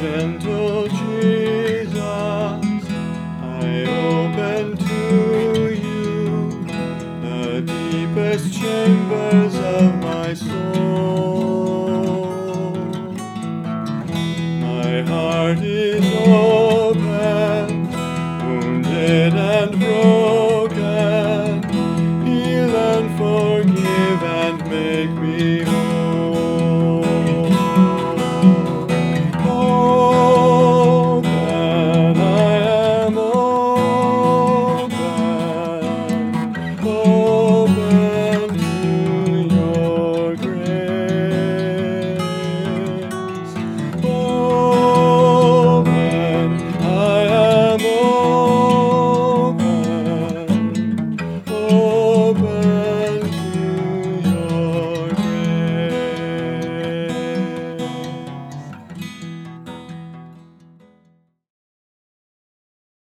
Gentle Jesus, I open to you the deepest chambers of my soul. My heart is